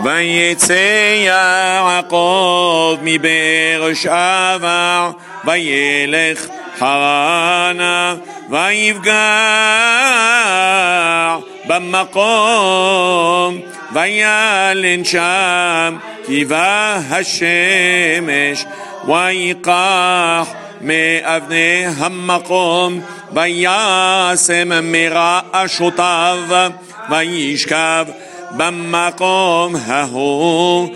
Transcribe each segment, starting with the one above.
ויצא יעקב מבאר שבע וילך חרנה ויפגע במקום וילן שם כיבה השמש ויקח מאבני המקום וישם מרעשותיו וישכב במקום ההוא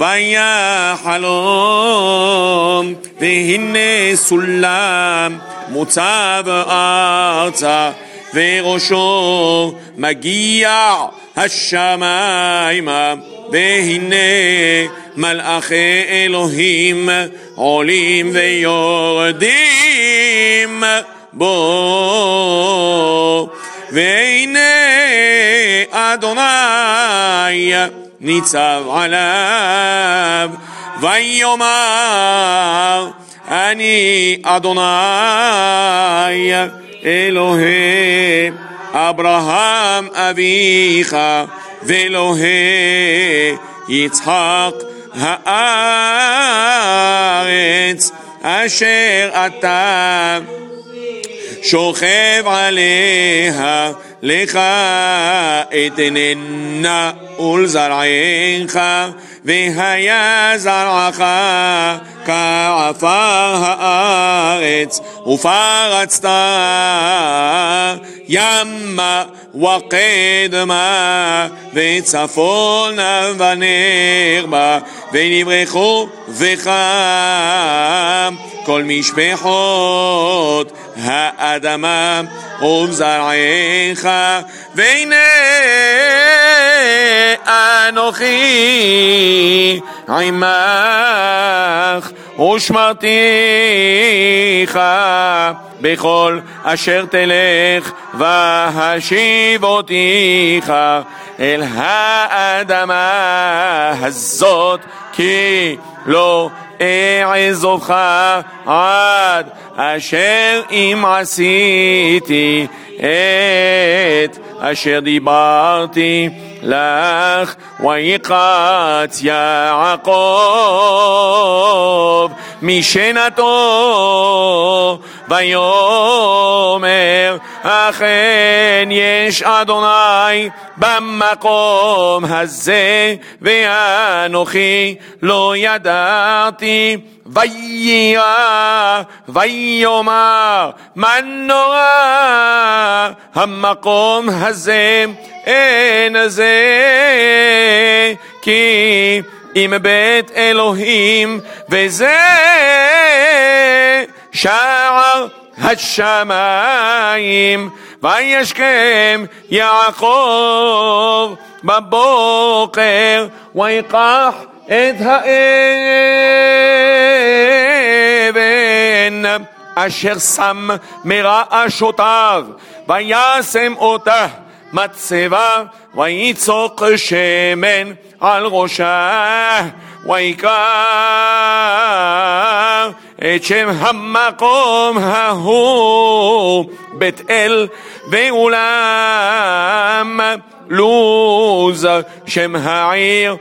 ויחלום והנה סולם מוצב ארצה וראשו מגיע השמיימה והנה מלאכי אלוהים עולים ויורדים בו והנה אדוני ניצב עליו ויאמר אני אדוני אלוהי אברהם אביך ואלוהי יצחק הארץ אשר אתה שוכב עליה לך אתננה ולזרעך והיה זרעך כעפר הארץ ופרצת ימה וקדמה וצפונה ונרבה ונברחו בך כל משפחות האדמה ובזרעך והנה אנוכי עמך ושמרתיך בכל אשר תלך והשיב אותיך אל האדמה הזאת כי לא אעזובך עד אשר אם עשיתי את אשר דיברתי לך ויקץ יעקב משנתו ויאמר אכן יש אדוני במקום הזה ואנוכי לא ידעתי וירא ויאמר מה נורא המקום הזה אין זה כי אם בית אלוהים וזה שער השמיים וישכם יעקב בבוקר ויקח את האבן אשר שם מרעשותיו וישם אותה מצבה ויצוק שמן על ראשה ויקרא את שם המקום ההוא בית אל ואולם לוז שם העיר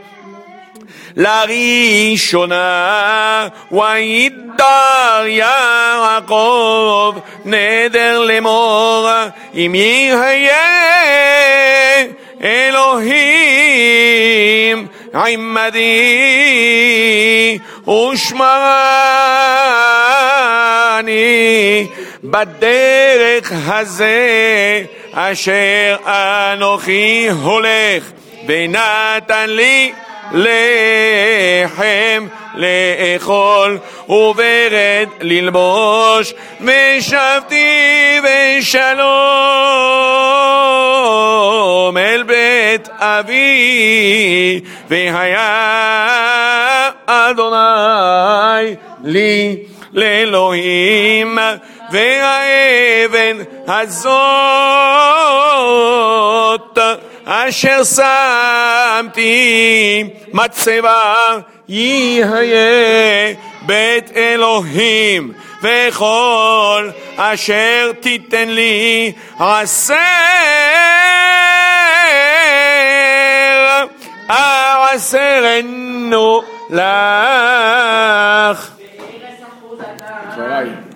לראשונה וידר יעקב נדר לאמור אם יהיה אלוהים עמדי ושמרני בדרך הזה אשר אנוכי הולך ונתן לי לחם לאכול וברד ללבוש ושבתי בשלום אל בית אבי והיה אדוני לי לאלוהים והאבן הזאת אשר שמתי מצבה יהיה בית אלוהים וכל אשר תיתן לי עשר תבשרנו לך. דבריי.